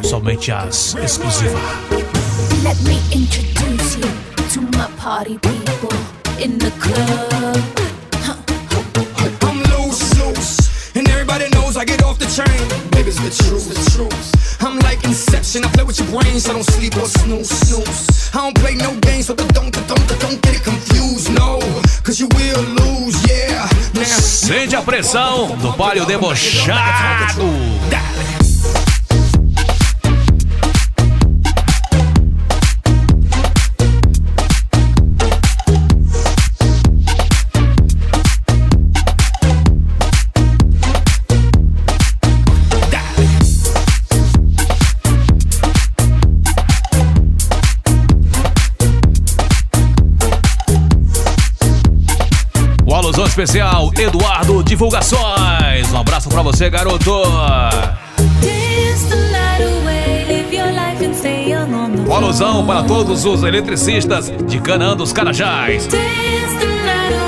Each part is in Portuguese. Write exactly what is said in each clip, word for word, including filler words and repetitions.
somente as exclusivas. Let me introduce you to my party people in the club. I'm loose, loose, and everybody knows I get off the train. Baby's the truth, the truth. I'm like Inception, I play with your brains, I don't sleep or snooze, snooze. I don't play no games, so don't, don't, don't, don't get it confused, no. Cause you will lose, yeah. Now, sente a pressão do palio debochado. Alusão especial, Eduardo Divulgações. Um abraço pra você, garoto. Uma alusão para todos os eletricistas de Canaã dos Carajás.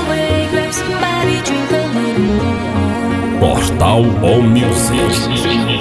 Portal All Music.